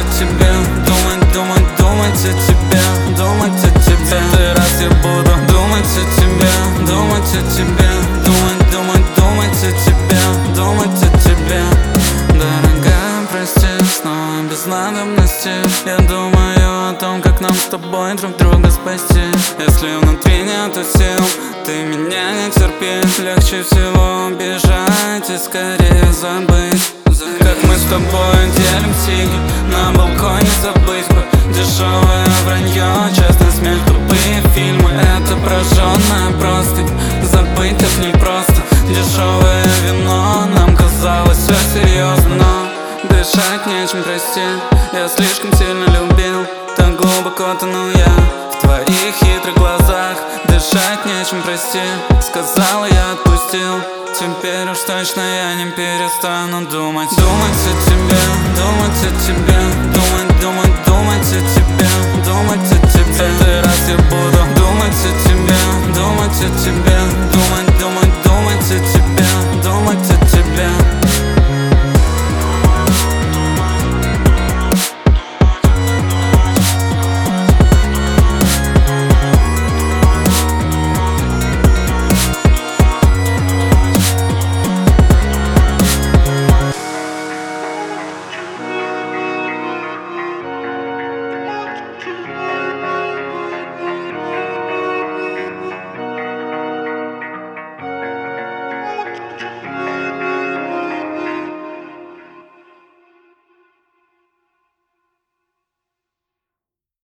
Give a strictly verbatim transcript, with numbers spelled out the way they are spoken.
о тебе, думать, думать, думать о тебе, думать о тебе. Сотый раз я буду думать о тебе, думать о тебе, думать, думать, думать о тебе, думать о тебе. Дорогая, прости, снова без надобности. Я думаю о том, как нам с тобой друг друга спасти. Если внутри нету сил, ты меня не терпишь. Легче всего бежать и скорее забыть. Как мы с тобой делим сиги, на балконе забыть бы дешевое вранье, честный смех, тупые фильмы. Это прожженная простынь, забыть так непросто. Дешевое вино, нам казалось все серьезно, но дышать нечем, прости. Я слишком сильно любил, так глубоко тону я в твоих хитрых глазах. Дышать нечем, прости, сказала, я отпустил. Теперь уж точно я не перестану думать. Думать о тебе, думать о тебе, думать, думать, думать о тебе, думать о тебе. Сотый раз я буду думать о тебе, думать о тебе,